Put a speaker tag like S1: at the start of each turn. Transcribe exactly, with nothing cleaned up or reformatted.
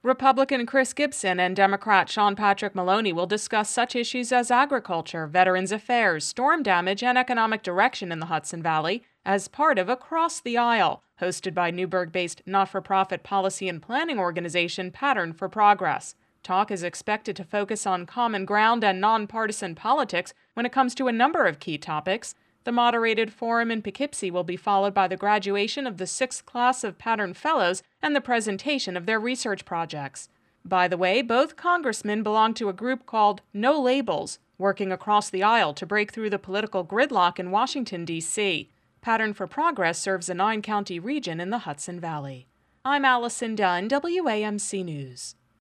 S1: Republican Chris Gibson and Democrat Sean Patrick Maloney will discuss such issues as agriculture, veterans affairs, storm damage, and economic direction in the Hudson Valley as part of Across the Aisle, hosted by Newburgh-based not-for-profit policy and planning organization Pattern for Progress. Talk is expected to focus on common ground and nonpartisan politics when it comes to a number of key topics. The moderated forum in Poughkeepsie will be followed by the graduation of the sixth class of Pattern Fellows and the presentation of their research projects. By the way, both congressmen belong to a group called No Labels, working across the aisle to break through the political gridlock in Washington, D C Pattern for Progress serves a nine-county region in the Hudson Valley. I'm Allison Dunn, W A M C News.